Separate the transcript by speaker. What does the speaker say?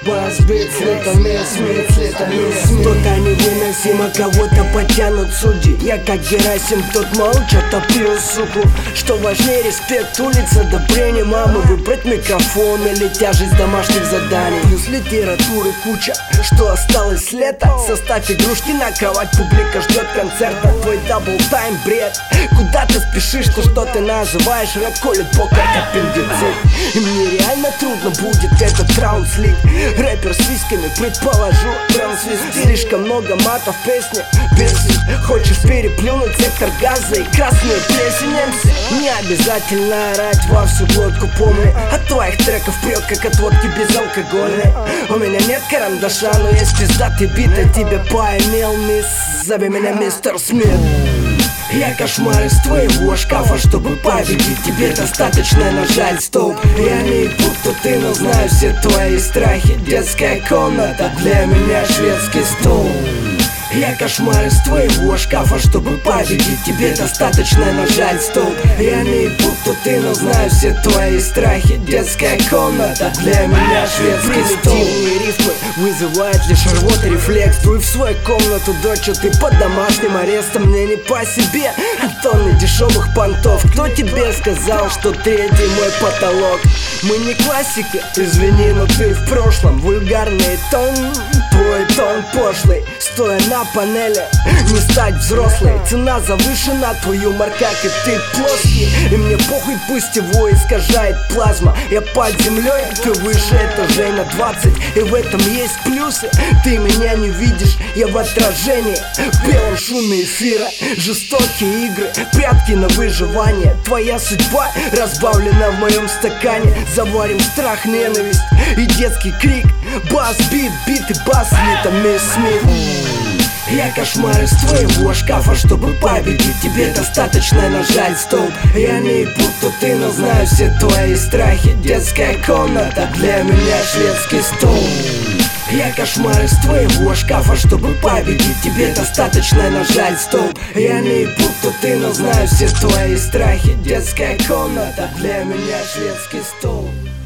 Speaker 1: Бас-бит, слитами, Смит. Кто-то невыносимо, кого-то потянут судьи. Я как Герасим, тот молча топил суку. Что важнее, респект, улица, одобрение мамы. Выбрать микрофон или тяжесть домашних заданий. Плюс литературы куча, что осталось с лета. Составь игрушки на кровать, публика ждет концерта. Твой дабл-тайм бред. Куда ты спешишь, что ты называешь рэп, колет бок как аппендицит. И мне реально трудно будет этот раунд слить. Рэпер с висками, предположу, трансвестит. Слишком много матов в песне, бесит. Хочешь переплюнуть сектор газа и красную плесень MC? Не обязательно орать во всю глотку, помни. От твоих треков прет, как от водки безалкогольной. У меня нет карандаша, но есть пиздатый бит. Я тебя поимел, мисс, зови меня мистер Смит. Я кошмар из твоего шкафа, чтобы победить. Тебе достаточно нажать стоп. Я не будто ты, но знаю все твои страхи. Детская комната, для меня шведский стол. Я кошмар из твоего шкафа, чтобы победить. Тебе достаточно нажать стоп. Я не будто ты, но знаю все твои страхи. Детская комната, для меня шведский стол. Примитивные рифмы вызывают лишь рвотный рефлекс. Дуй в свою комнату, дочь, ты под домашним арестом. Мне не по себе от тонны дешевых понтов. Кто тебе сказал, что третий мой потолок? Мы не классика, извини, но ты в прошлом. Вульгарный тон, твой тон пошлый. Стоя на панели, не стать взрослой. Цена завышена, твой юмор как и ты плоский. И мне похуй, пусть его искажает плазма. Я под землей, ты выше этажей на 20. И в этом есть плюсы. Ты меня не видишь, я в отражении. В белом шуме эфира, жестокие игры, прятки на выживание. Твоя судьба разбавлена в моем стакане. Заварим страх, ненависть и детский крик. Бас, бит, бит и бас, слитами Смит. Я кошмар из твоего шкафа, чтобы победить. Тебе достаточно нажать стоп. Я не будто ты, но знаю все твои страхи. Детская комната, для меня шведский стол. Я кошмар из твоего шкафа, чтобы победить. Тебе достаточно нажать стоп. Я не будто ты, но знаю все твои страхи. Детская комната, для меня шведский стол.